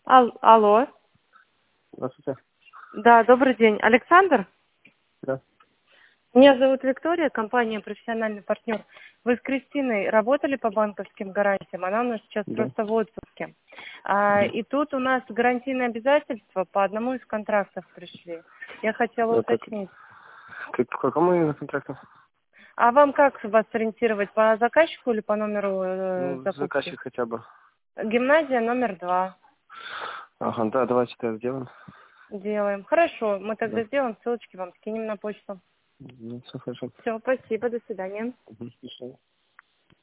Алло. Здравствуйте. Да, добрый день. Александр? Да. Меня зовут Виктория, компания «Профессиональный партнер». Вы с Кристиной работали по банковским гарантиям? Она у нас сейчас Да. просто в отпуске. Мгм. И тут у нас гарантийные обязательства по одному из контрактов пришли. Я хотела Это уточнить. по какому именно контракту? А вам как вас ориентировать? По заказчику или по номеру Ну, закупки? заказчик хотя бы. Гимназия номер 2. Ага, да, давайте это сделаем. Делаем. Хорошо, мы тогда Да. сделаем, ссылочки вам скинем на почту. Ну, все хорошо. Все, спасибо, до свидания. Мгм. До свидания.